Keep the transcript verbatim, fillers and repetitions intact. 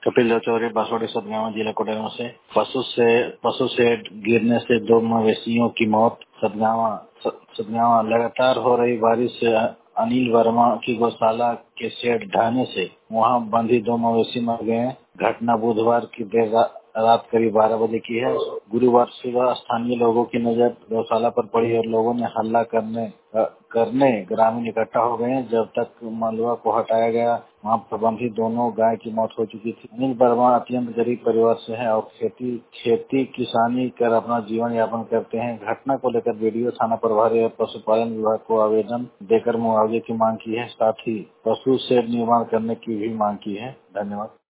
कपिल चौधरी बांसवाड़ी सतगावा जिला कोडरमा से पशु से पशु से गिरने से दो मवेशियों की मौत। सतगावा सतगावा लगातार हो रही बारिश से अनिल वर्मा की गौशाला के शेड ढहने से वहां बंधी दो मवेशी मर गए। घटना बुधवार की देर रा, रात करीब बारह बजे की है। गुरुवार सुबह स्थानीय लोगों की नजर गौशाला पर पड़ी और लोगों ने हल्ला करने अ, करने ग्रामीण इकट्ठा हो गए। जब तक मलबा को हटाया गया वहां पर बंधी दोनों गाय की मौत हो चुकी थी। अनिल वर्मा अत्यंत गरीब परिवार से है और खेती खेती किसानी कर अपना जीवन यापन करते हैं। घटना को लेकर वीडियो थाना प्रभारी और पशुपालन विभाग को आवेदन देकर मुआवजे की मांग की है। साथ ही पशु शेड निर्माण करने की भी मांग की है। धन्यवाद।